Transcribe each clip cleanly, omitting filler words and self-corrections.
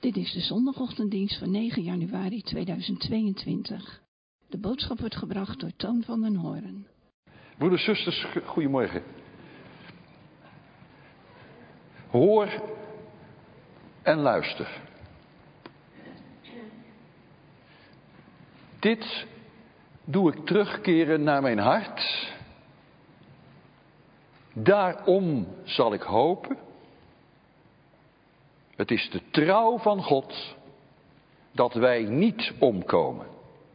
Dit is de zondagochtenddienst van 9 januari 2022. De boodschap wordt gebracht door Toon van den Hoorn. Broeders, zusters, goedemorgen. Hoor en luister. Dit doe ik terugkeren naar mijn hart. Daarom zal ik hopen. Het is de trouw van God dat wij niet omkomen.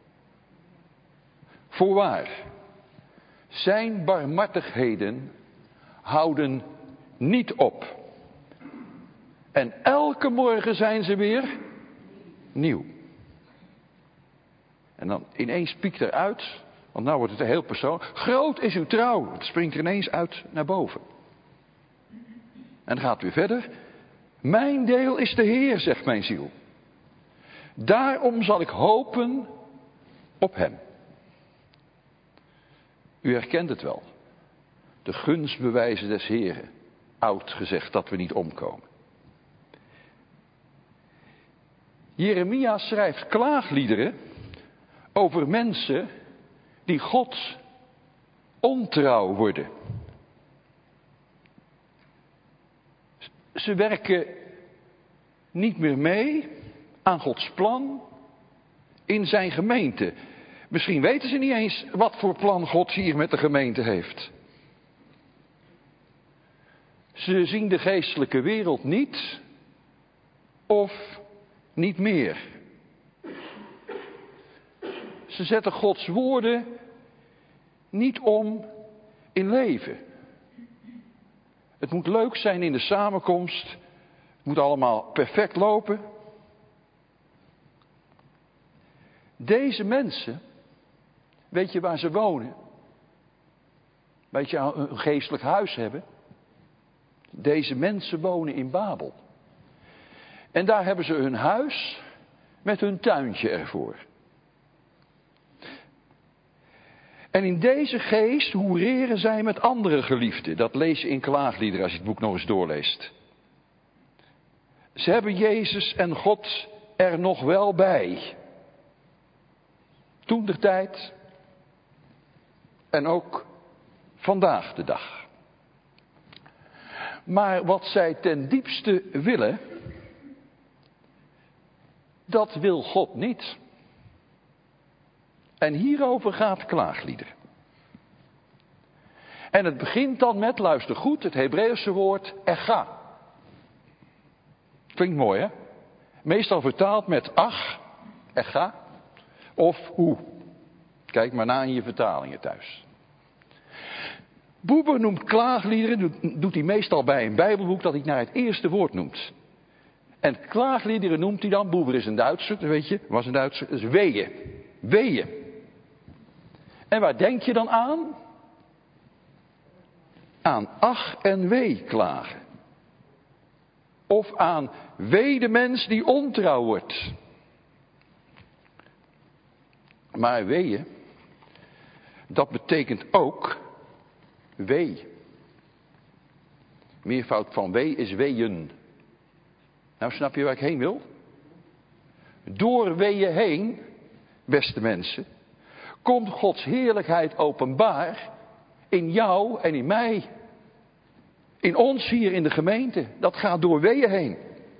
Voorwaar, zijn barmhartigheden houden niet op. En elke morgen zijn ze weer nieuw. En dan ineens piekt eruit, want nou wordt het heel persoonlijk. Groot is uw trouw. Het springt er ineens uit naar boven. En dan gaat het weer verder. Mijn deel is de Heer, zegt mijn ziel. Daarom zal ik hopen op hem. U herkent het wel. De gunstbewijzen des Heren. Oud gezegd dat we niet omkomen. Jeremia schrijft klaagliederen over mensen die God ontrouw worden. Ze werken niet meer mee aan Gods plan in zijn gemeente. Misschien weten ze niet eens wat voor plan God hier met de gemeente heeft. Ze zien de geestelijke wereld niet of niet meer. Ze zetten Gods woorden niet om in leven. Het moet leuk zijn in de samenkomst. Het moet allemaal perfect lopen. Deze mensen, weet je waar ze wonen? Weet je, een geestelijk huis hebben? Deze mensen wonen in Babel. En daar hebben ze hun huis met hun tuintje ervoor. En in deze geest hoereren zij met andere geliefden. Dat lees je in klaagliederen als je het boek nog eens doorleest. Ze hebben Jezus en God er nog wel bij. Toentertijd en ook vandaag de dag. Maar wat zij ten diepste willen, dat wil God niet. En hierover gaat klaagliederen. En het begint dan met, luister goed, het Hebreeuwse woord echa. Klinkt mooi, hè? Meestal vertaald met ach, echa, of hoe. Kijk maar na in je vertalingen thuis. Buber noemt klaagliederen, doet hij meestal bij een Bijbelboek, dat hij naar het eerste woord noemt. En klaagliederen noemt hij dan, Buber is een Duitser, dat weet je, was een Duitser, dat is weeën. Weeën. En waar denk je dan aan? Aan ach en wee klagen. Of aan wee de mens die ontrouw wordt. Maar weeën, dat betekent ook wee. Meervoud van wee is weeën. Nou, snap je waar ik heen wil? Door weeën heen, beste mensen, komt Gods heerlijkheid openbaar in jou en in mij. In ons hier in de gemeente. Dat gaat door weeën heen.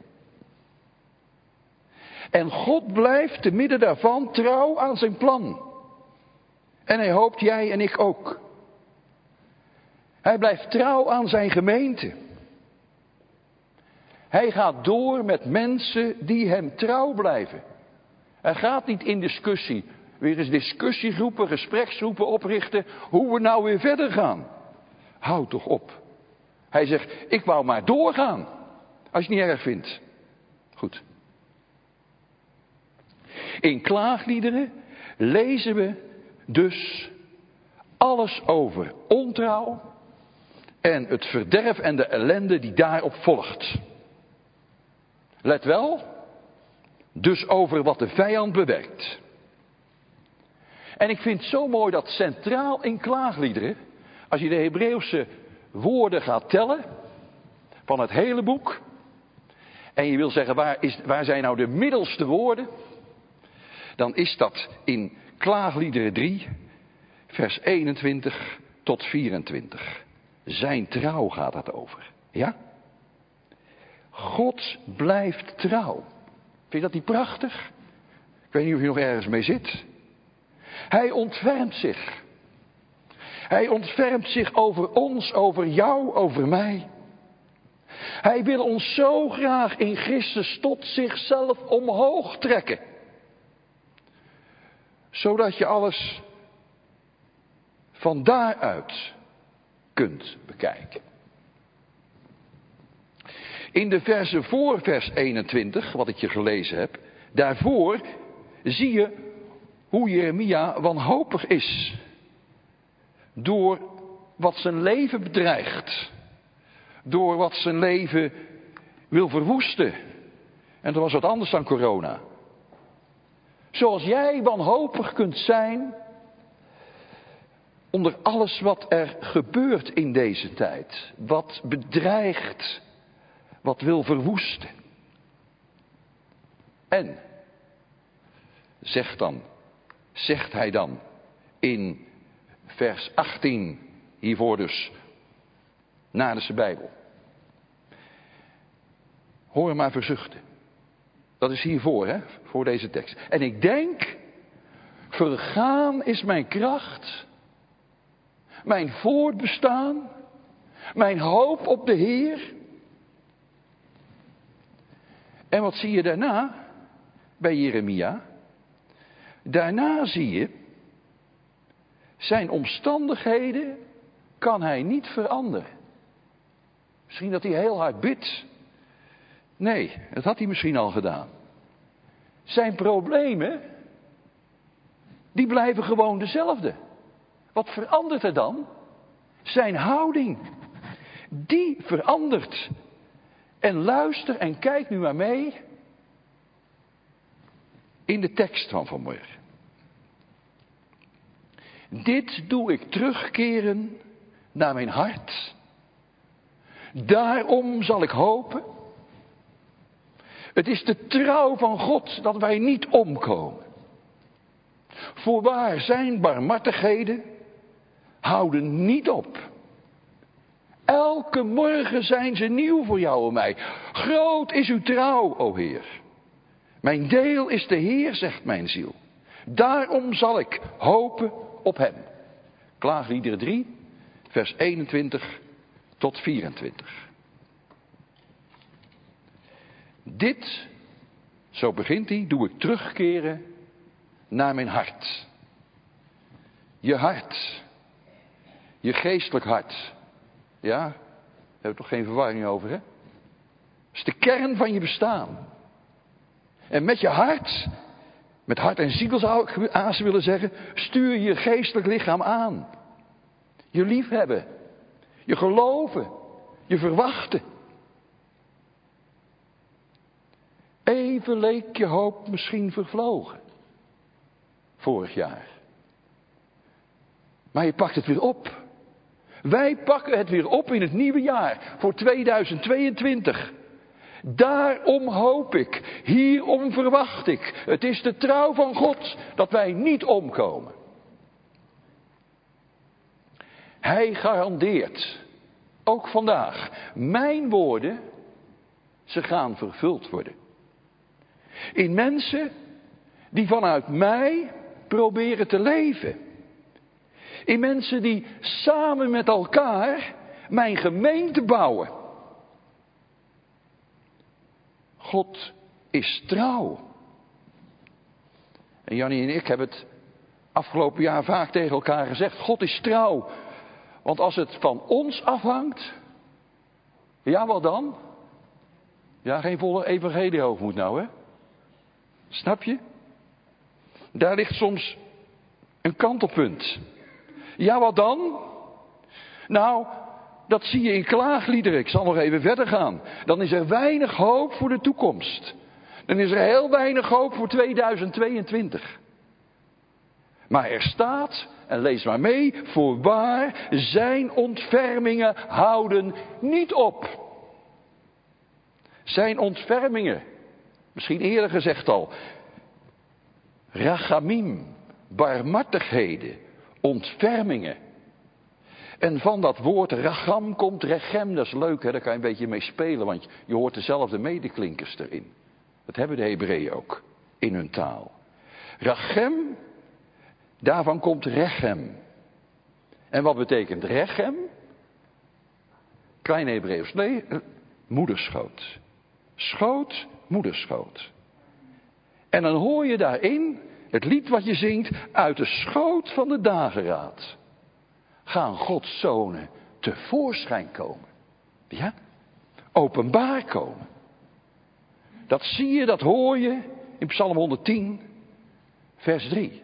En God blijft te midden daarvan trouw aan zijn plan. En hij hoopt jij en ik ook. Hij blijft trouw aan zijn gemeente. Hij gaat door met mensen die hem trouw blijven. Hij gaat niet in discussie. Weer eens discussiegroepen, gespreksgroepen oprichten. Hoe we nou weer verder gaan. Houd toch op. Hij zegt, ik wou maar doorgaan. Als je het niet erg vindt. Goed. In klaagliederen lezen we dus alles over ontrouw. En het verderf en de ellende die daarop volgt. Let wel. Dus over wat de vijand bewerkt. En ik vind het zo mooi dat centraal in klaagliederen, als je de Hebreeuwse woorden gaat tellen, van het hele boek, en je wil zeggen waar zijn nou de middelste woorden, dan is dat in Klaagliederen 3, vers 21 tot 24. Zijn trouw gaat het over. Ja? God blijft trouw. Vind je dat niet prachtig? Ik weet niet of je nog ergens mee zit. Hij ontfermt zich. Hij ontfermt zich over ons, over jou, over mij. Hij wil ons zo graag in Christus tot zichzelf omhoog trekken. Zodat je alles van daaruit kunt bekijken. In de verse voor vers 21, wat ik je gelezen heb, daarvoor zie je hoe Jeremia wanhopig is. Door wat zijn leven bedreigt. Door wat zijn leven wil verwoesten. En dat was wat anders dan corona. Zoals jij wanhopig kunt zijn onder alles wat er gebeurt in deze tijd. Wat bedreigt, wat wil verwoesten. En, zegt hij dan in vers 18, hiervoor dus, namens de Bijbel. Hoor maar verzuchten. Dat is hiervoor, hè, voor deze tekst. En ik denk, vergaan is mijn kracht, mijn voortbestaan, mijn hoop op de Heer. En wat zie je daarna bij Jeremia? Daarna zie je, zijn omstandigheden kan hij niet veranderen. Misschien dat hij heel hard bidt. Nee, dat had hij misschien al gedaan. Zijn problemen, die blijven gewoon dezelfde. Wat verandert er dan? Zijn houding. Die verandert. En luister en kijk nu maar mee in de tekst van vanmorgen. Dit doe ik terugkeren naar mijn hart. Daarom zal ik hopen. Het is de trouw van God dat wij niet omkomen. Voorwaar zijn barmhartigheden houden niet op. Elke morgen zijn ze nieuw voor jou en mij. Groot is uw trouw, o Heer. Mijn deel is de Heer, zegt mijn ziel. Daarom zal ik hopen op hem. Klaagliederen 3, vers 21 tot 24. Dit, zo begint hij, doe ik terugkeren naar mijn hart. Je hart. Je geestelijk hart. Ja, daar hebben we toch geen verwarring over, hè? Dat is de kern van je bestaan. En met je hart, met hart en ziel zou ik haast willen zeggen, stuur je geestelijk lichaam aan. Je liefhebben, je geloven, je verwachten. Even leek je hoop misschien vervlogen. Vorig jaar. Maar je pakt het weer op. Wij pakken het weer op in het nieuwe jaar. Voor 2022. Daarom hoop ik. Hierom verwacht ik. Het is de trouw van God dat wij niet omkomen. Hij garandeert. Ook vandaag. Mijn woorden. Ze gaan vervuld worden. In mensen die vanuit mij proberen te leven. In mensen die samen met elkaar mijn gemeente bouwen. God is trouw. En Jannie en ik hebben het afgelopen jaar vaak tegen elkaar gezegd. God is trouw. Want als het van ons afhangt. Ja, wat dan? Ja, geen volle evangelie hoogmoed nou, hè? Snap je? Daar ligt soms een kantelpunt. Ja, wat dan? Nou, dat zie je in klaagliederen. Ik zal nog even verder gaan. Dan is er weinig hoop voor de toekomst. Dan is er heel weinig hoop voor 2022. Maar er staat, en lees maar mee, voorwaar zijn ontfermingen houden niet op. Zijn ontfermingen, misschien eerder gezegd al, rachamim, barmhartigheden, ontfermingen. En van dat woord racham komt rechem, dat is leuk, hè? Daar kan je een beetje mee spelen, want je hoort dezelfde medeklinkers erin. Dat hebben de Hebreeën ook in hun taal. Rachem, daarvan komt rechem. En wat betekent rechem? Klein Hebreeuws, nee, moederschoot. Schoot, moederschoot. En dan hoor je daarin het lied wat je zingt, uit de schoot van de dageraad gaan Gods zonen tevoorschijn komen. Ja? Openbaar komen. Dat zie je, dat hoor je in Psalm 110, vers 3.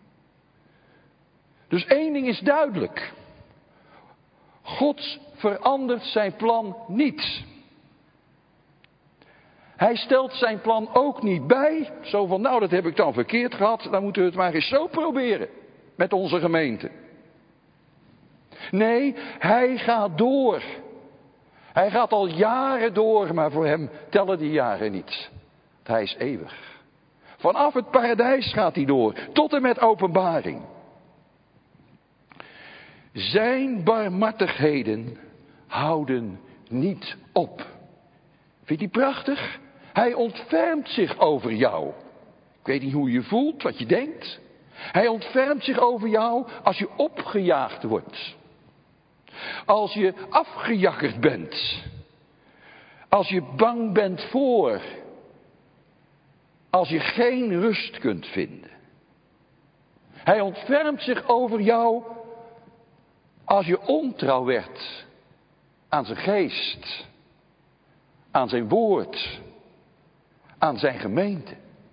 Dus één ding is duidelijk. God verandert zijn plan niet. Hij stelt zijn plan ook niet bij. Zo van, nou dat heb ik dan verkeerd gehad. Dan moeten we het maar eens zo proberen. Met onze gemeente. Nee, hij gaat door. Hij gaat al jaren door. Maar voor hem tellen die jaren niet. Hij is eeuwig. Vanaf het paradijs gaat hij door. Tot en met openbaring. Zijn barmhartigheden houden niet op. Vind je die prachtig? Hij ontfermt zich over jou. Ik weet niet hoe je voelt, wat je denkt. Hij ontfermt zich over jou als je opgejaagd wordt. Als je afgejakkerd bent. Als je bang bent voor. Als je geen rust kunt vinden. Hij ontfermt zich over jou als je ontrouw werd aan zijn geest. Aan zijn woord. Aan zijn gemeente.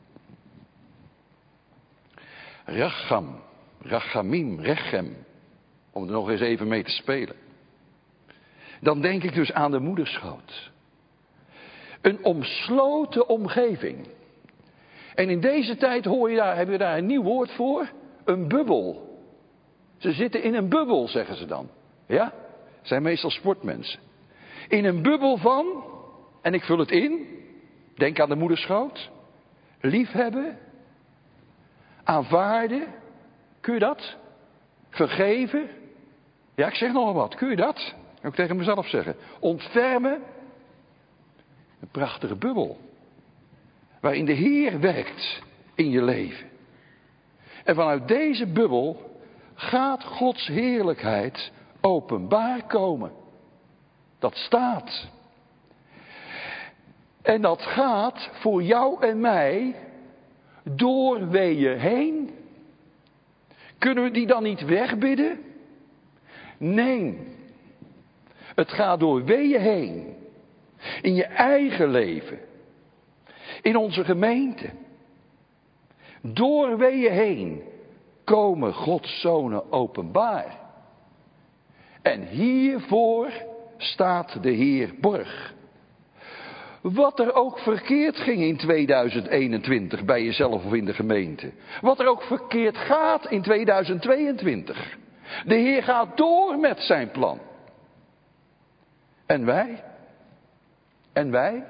Racham, rachamim, rechem. Om er nog eens even mee te spelen. Dan denk ik dus aan de moederschoot. Een omsloten omgeving. En in deze tijd heb je daar een nieuw woord voor. Een bubbel. Ze zitten in een bubbel, zeggen ze dan. Ja? Zijn meestal sportmensen. In een bubbel van, en ik vul het in. Denk aan de moederschoot. Liefhebben. Aanvaarden. Kun je dat? Vergeven. Ja, ik zeg nog wat. Kun je dat? Dat kan ik tegen mezelf zeggen. Ontfermen. Een prachtige bubbel. Waarin de Heer werkt in je leven. En vanuit deze bubbel gaat Gods heerlijkheid openbaar komen. Dat staat. En dat gaat voor jou en mij door weeën heen. Kunnen we die dan niet wegbidden? Nee. Het gaat door weeën heen. In je eigen leven. In onze gemeente. Door weeën heen komen Gods zonen openbaar. En hiervoor staat de Heer borg. Wat er ook verkeerd ging in 2021 bij jezelf of in de gemeente. Wat er ook verkeerd gaat in 2022. De Heer gaat door met zijn plan. En wij? En wij?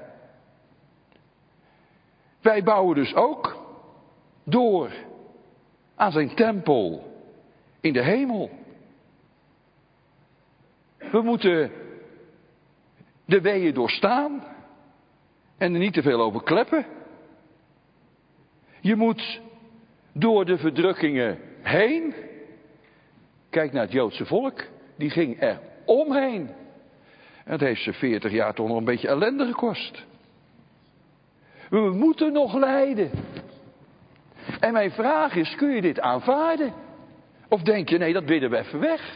Wij bouwen dus ook door aan zijn tempel in de hemel. We moeten de weeën doorstaan en er niet te veel over kleppen. Je moet door de verdrukkingen heen. Kijk naar het Joodse volk, die ging er omheen. En het heeft ze 40 jaar toch nog een beetje ellende gekost. We moeten nog lijden. En mijn vraag is, kun je dit aanvaarden? Of denk je, nee, dat bidden we even weg.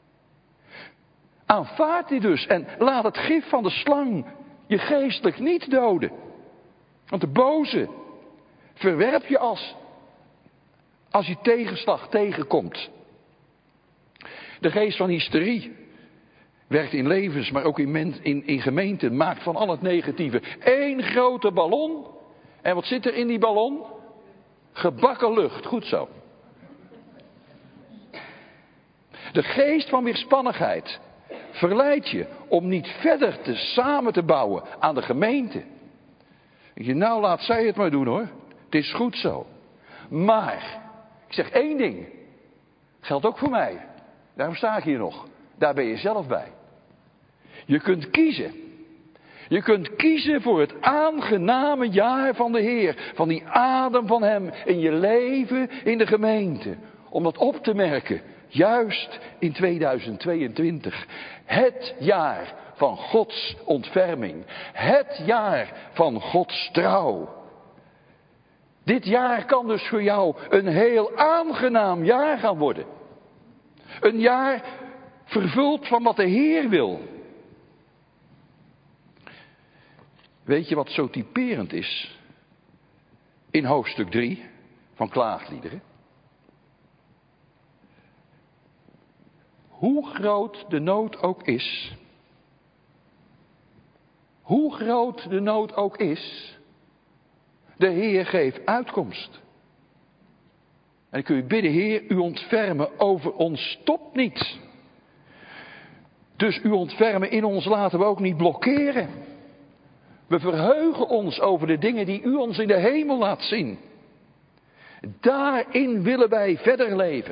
Aanvaard dit dus en laat het gif van de slang je geestelijk niet doden. Want de boze verwerp je als je tegenslag tegenkomt. De geest van hysterie werkt in levens, maar ook in gemeenten, maakt van al het negatieve één grote ballon. En wat zit er in die ballon? Gebakken lucht, goed zo. De geest van weerspannigheid verleidt je om niet verder samen te bouwen aan de gemeente. Nou, laat zij het maar doen hoor. Het is goed zo. Maar, ik zeg één ding. Geldt ook voor mij. Daarom sta ik hier nog. Daar ben je zelf bij. Je kunt kiezen. Je kunt kiezen voor het aangename jaar van de Heer. Van die adem van Hem in je leven in de gemeente. Om dat op te merken. Juist in 2022. Het jaar van Gods ontferming. Het jaar van Gods trouw. Dit jaar kan dus voor jou een heel aangenaam jaar gaan worden. Een jaar vervuld van wat de Heer wil. Weet je wat zo typerend is? In hoofdstuk 3 van Klaagliederen. Hoe groot de nood ook is. Hoe groot de nood ook is. De Heer geeft uitkomst. En dan kun je bidden, Heer, u ontfermen over ons stopt niet. Dus uw ontfermen in ons laten we ook niet blokkeren. We verheugen ons over de dingen die u ons in de hemel laat zien. Daarin willen wij verder leven.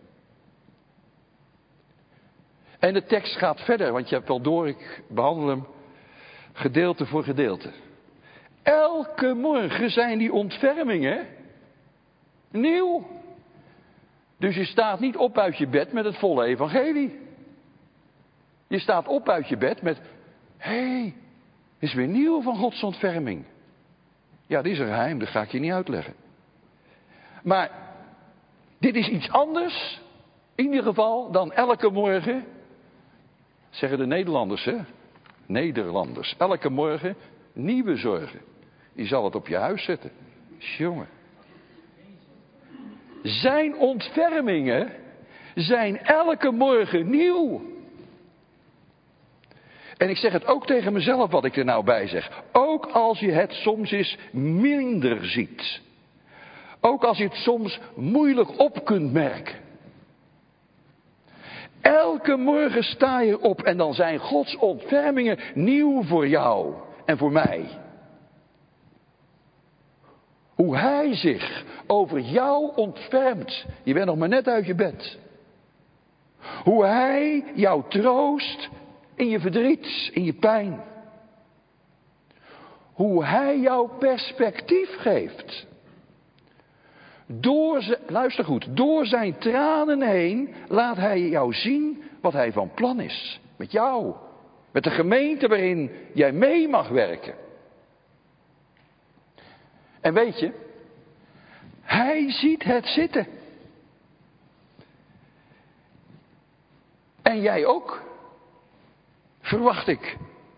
En de tekst gaat verder, want je hebt wel door, ik behandel hem gedeelte voor gedeelte. Elke morgen zijn die ontfermingen nieuw. Dus je staat niet op uit je bed met het volle evangelie. Je staat op uit je bed met, hé, is weer nieuw van Gods ontferming. Ja, dit is een geheim, dat ga ik je niet uitleggen. Maar dit is iets anders, in ieder geval, dan elke morgen, zeggen de Nederlanders, hè? Nederlanders, elke morgen nieuwe zorgen. Die zal het op je huis zetten. Jongen. Zijn ontfermingen zijn elke morgen nieuw. En ik zeg het ook tegen mezelf wat ik er nou bij zeg. Ook als je het soms eens minder ziet. Ook als je het soms moeilijk op kunt merken. Elke morgen sta je op en dan zijn Gods ontfermingen nieuw voor jou en voor mij. Hoe Hij zich over jou ontfermt. Je bent nog maar net uit je bed. Hoe Hij jou troost in je verdriet, in je pijn. Hoe Hij jou perspectief geeft. Luister goed, door zijn tranen heen laat Hij jou zien wat Hij van plan is. Met jou, met de gemeente waarin jij mee mag werken. En weet je, Hij ziet het zitten. En jij ook, verwacht ik.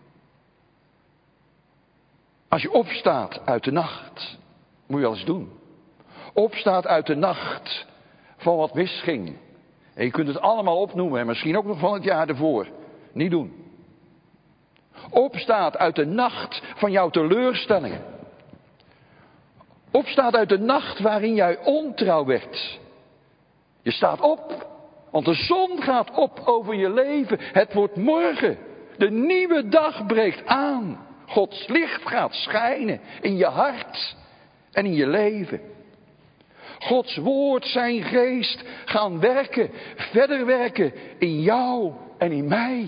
Als je opstaat uit de nacht, moet je wel eens doen. Opstaat uit de nacht van wat misging. En je kunt het allemaal opnoemen en misschien ook nog van het jaar ervoor. Niet doen. Opstaat uit de nacht van jouw teleurstellingen. Opstaat uit de nacht waarin jij ontrouw werd. Je staat op, want de zon gaat op over je leven. Het wordt morgen. De nieuwe dag breekt aan. Gods licht gaat schijnen in je hart en in je leven. Gods woord, zijn geest gaan werken, verder werken in jou en in mij.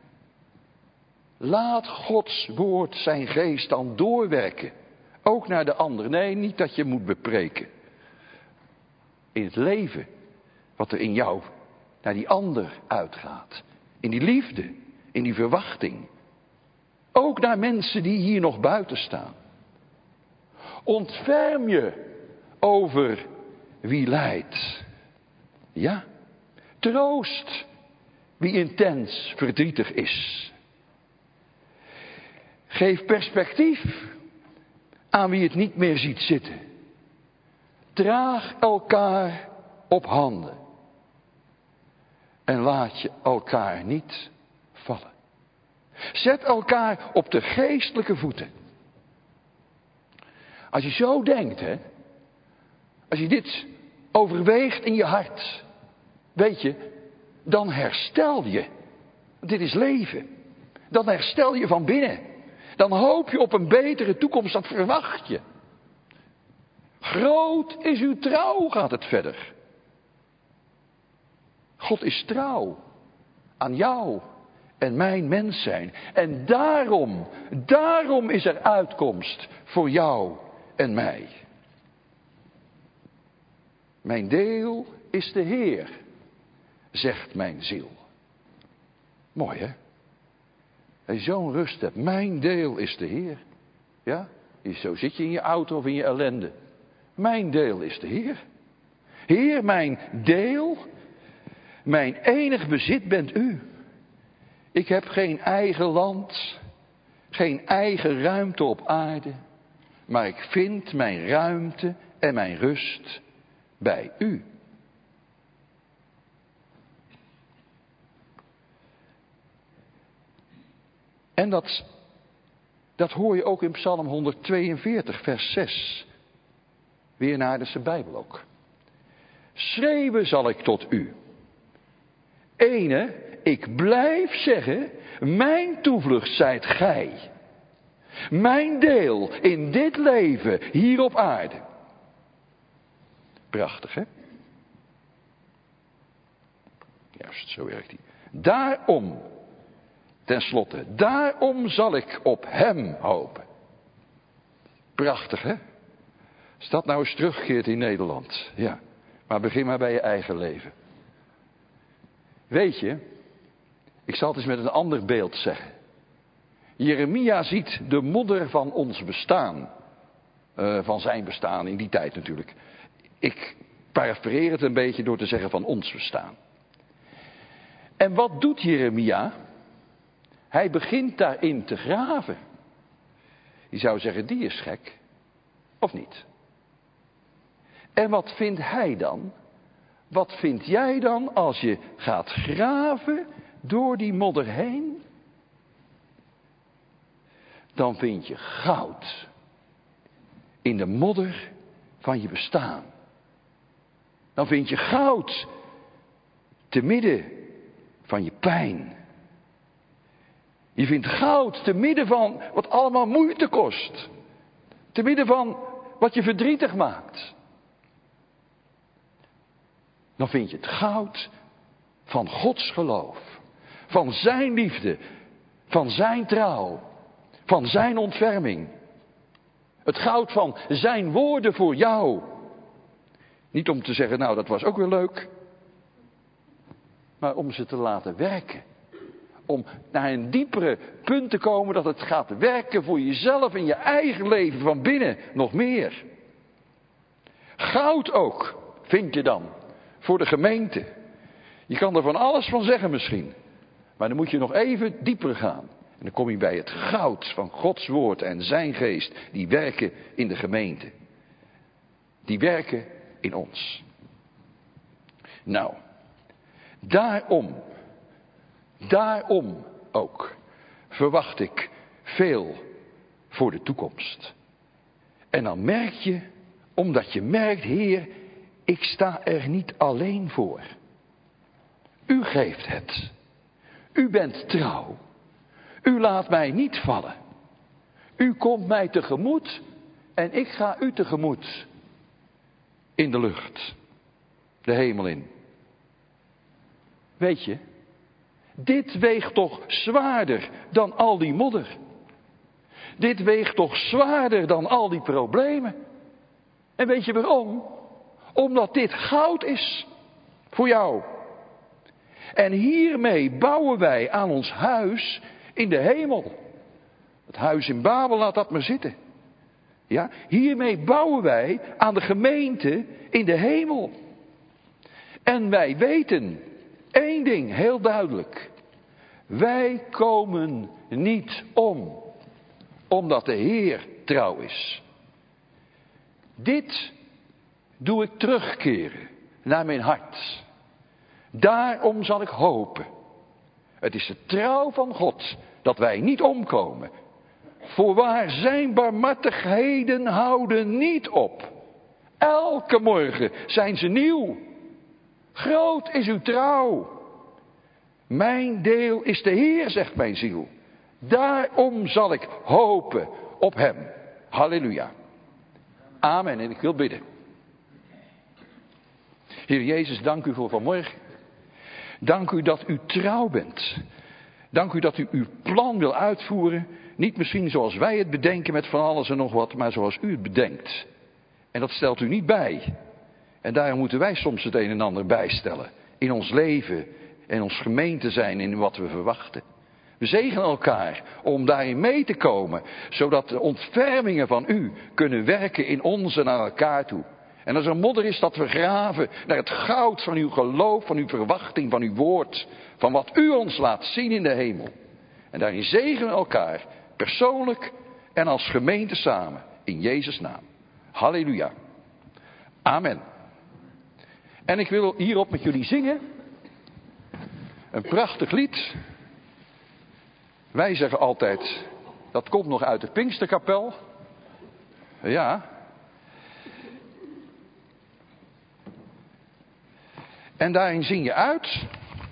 Laat Gods woord, zijn geest dan doorwerken. Ook naar de ander. Nee, niet dat je moet bepreken. In het leven wat er in jou naar die ander uitgaat. In die liefde, in die verwachting. Ook naar mensen die hier nog buiten staan. Ontferm je over wie lijdt. Ja, troost wie intens verdrietig is. Geef perspectief aan wie het niet meer ziet zitten. Draag elkaar op handen. En laat je elkaar niet vallen. Zet elkaar op de geestelijke voeten. Als je zo denkt, hè. Als je dit overweegt in je hart. Weet je, dan herstel je Dit is leven. Dan herstel je van binnen. Dan hoop je op een betere toekomst, dat verwacht je. Groot is uw trouw, gaat het verder. God is trouw aan jou en mijn mens zijn. En daarom is er uitkomst voor jou en mij. Mijn deel is de Heer, zegt mijn ziel. Mooi hè? Als je zo'n rust hebt, mijn deel is de Heer. Ja? Zo zit je in je auto of in je ellende. Mijn deel is de Heer. Heer, mijn deel, mijn enig bezit bent u. Ik heb geen eigen land, geen eigen ruimte op aarde, maar ik vind mijn ruimte en mijn rust bij u. En dat hoor je ook in Psalm 142, vers 6. Weer naar de Bijbel ook. Schreeuwen zal ik tot u. Ene, ik blijf zeggen, mijn toevlucht zijt gij. Mijn deel in dit leven hier op aarde. Prachtig, hè? Juist, zo werkt hij. Daarom, tenslotte, daarom zal ik op hem hopen. Prachtig, hè? Als dat nou eens terugkeert in Nederland. Ja, maar begin maar bij je eigen leven. Weet je, ik zal het eens met een ander beeld zeggen. Jeremia ziet de modder van ons bestaan. Van zijn bestaan, in die tijd natuurlijk. Ik parafraseer het een beetje door te zeggen van ons bestaan. En wat doet Jeremia? Hij begint daarin te graven. Je zou zeggen, die is gek. Of niet? En wat vindt hij dan? Wat vind jij dan als je gaat graven door die modder heen? Dan vind je goud in de modder van je bestaan. Dan vind je goud te midden van je pijn. Je vindt goud te midden van wat allemaal moeite kost. Te midden van wat je verdrietig maakt. Dan vind je het goud van Gods geloof. Van zijn liefde. Van zijn trouw. Van zijn ontferming. Het goud van zijn woorden voor jou. Niet om te zeggen, nou dat was ook weer leuk. Maar om ze te laten werken. Om naar een diepere punt te komen dat het gaat werken voor jezelf en je eigen leven van binnen. Nog meer. Goud ook, vind je dan. Voor de gemeente. Je kan er van alles van zeggen misschien. Maar dan moet je nog even dieper gaan. En dan kom je bij het goud van Gods woord en zijn geest. Die werken in de gemeente. Die werken in ons. Nou, daarom ook verwacht ik veel voor de toekomst. En dan merk je, omdat je merkt, Heer, ik sta er niet alleen voor. U geeft het. U bent trouw. U laat mij niet vallen. U komt mij tegemoet en ik ga u tegemoet. In de lucht. De hemel in. Weet je, dit weegt toch zwaarder dan al die modder. Dit weegt toch zwaarder dan al die problemen. En weet je waarom? Omdat dit goud is voor jou. En hiermee bouwen wij aan ons huis in de hemel. Het huis in Babel, laat dat maar zitten. Ja, hiermee bouwen wij aan de gemeente in de hemel. En wij weten één ding heel duidelijk. Wij komen niet om, omdat de Heer trouw is. Dit doe ik terugkeren naar mijn hart. Daarom zal ik hopen. Het is de trouw van God dat wij niet omkomen. Voorwaar zijn barmhartigheden houden niet op. Elke morgen zijn ze nieuw. Groot is uw trouw. Mijn deel is de Heer, zegt mijn ziel. Daarom zal ik hopen op hem. Halleluja. Amen. En ik wil bidden. Heer Jezus, dank u voor vanmorgen. Dank u dat u trouw bent. Dank u dat u uw plan wil uitvoeren. Niet misschien zoals wij het bedenken met van alles en nog wat, maar zoals u het bedenkt. En dat stelt u niet bij. En daarom moeten wij soms het een en ander bijstellen. In ons leven en ons gemeente zijn in wat we verwachten. We zegenen elkaar om daarin mee te komen. Zodat de ontfermingen van u kunnen werken in ons en naar elkaar toe. En als er modder is dat we graven naar het goud van uw geloof, van uw verwachting, van uw woord. Van wat u ons laat zien in de hemel. En daarin zegenen we elkaar, persoonlijk en als gemeente samen. In Jezus' naam. Halleluja. Amen. En ik wil hierop met jullie zingen. Een prachtig lied. Wij zeggen altijd, dat komt nog uit de Pinksterkapel. Ja. En daarin zing je uit.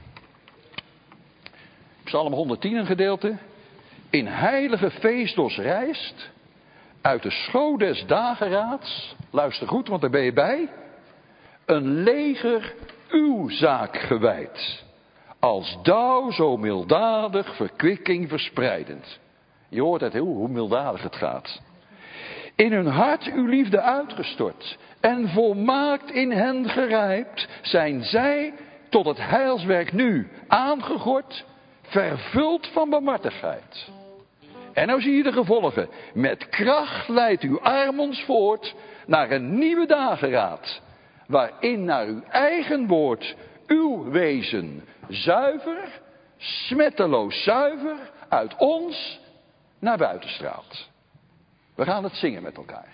Psalm 110 een gedeelte. In heilige feestdos rijst. Uit de schoot des dageraads. Luister goed, want daar ben je bij. Een leger uw zaak gewijd. Als dauw zo milddadig verkwikking verspreidend. Je hoort het hoe milddadig het gaat. In hun hart uw liefde uitgestort. En volmaakt in hen gerijpt. Zijn zij tot het heilswerk nu aangegord. Vervuld van barmhartigheid. En nou zie je de gevolgen. Met kracht leidt uw arm ons voort. Naar een nieuwe dageraad. Waarin naar uw eigen woord uw wezen zuiver, smetteloos zuiver, uit ons naar buiten straalt. We gaan het zingen met elkaar.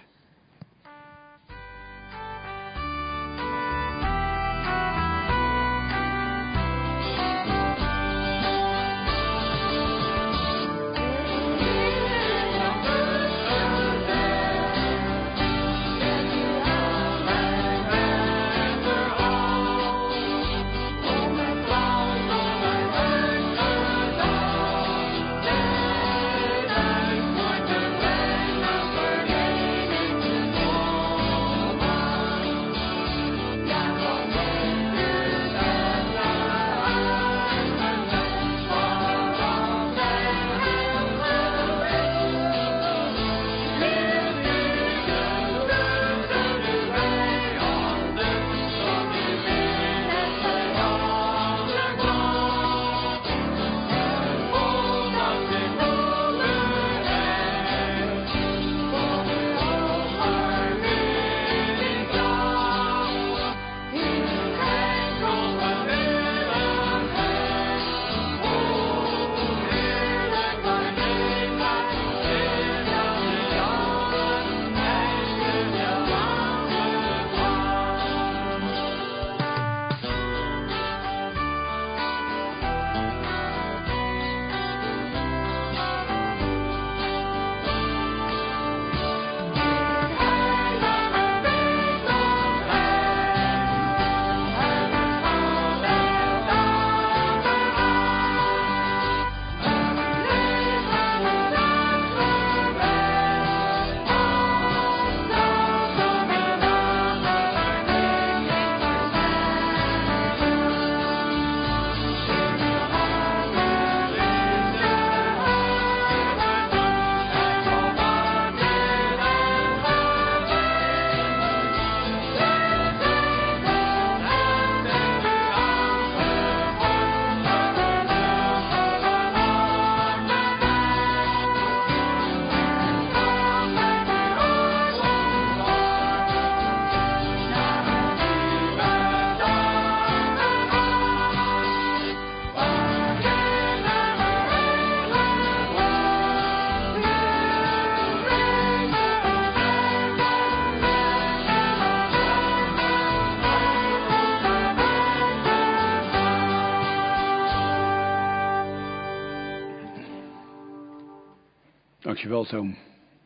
Dankjewel, Toon.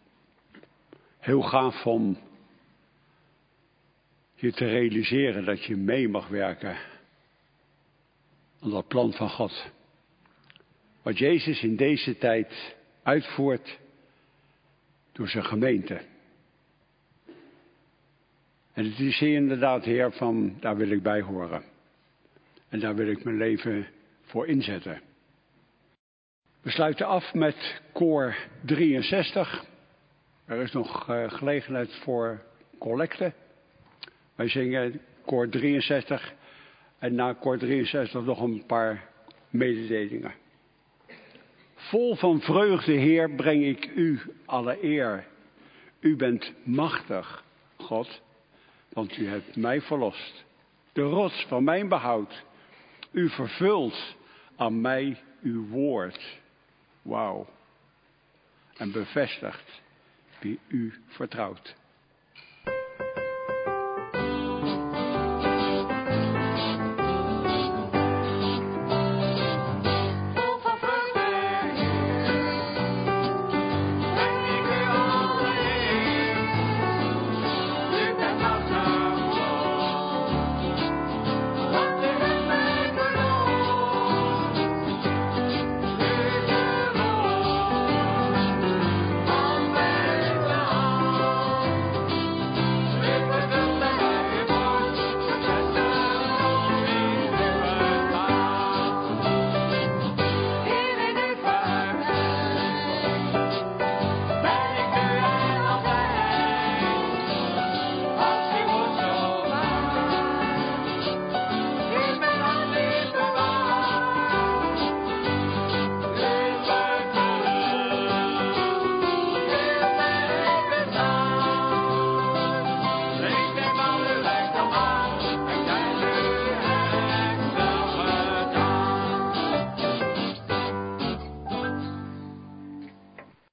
Heel gaaf om je te realiseren dat je mee mag werken aan dat plan van God. Wat Jezus in deze tijd uitvoert door zijn gemeente. En het is hier inderdaad, Heer, van daar wil ik bij horen. En daar wil ik mijn leven voor inzetten. We sluiten af met koor 63. Er is nog gelegenheid voor collecte. Wij zingen koor 63 en na koor 63 nog een paar mededelingen. Vol van vreugde, Heer, breng ik u alle eer. U bent machtig, God, want u hebt mij verlost. De rots van mijn behoud. U vervult aan mij uw woord. Wauw. En bevestigt wie u vertrouwt.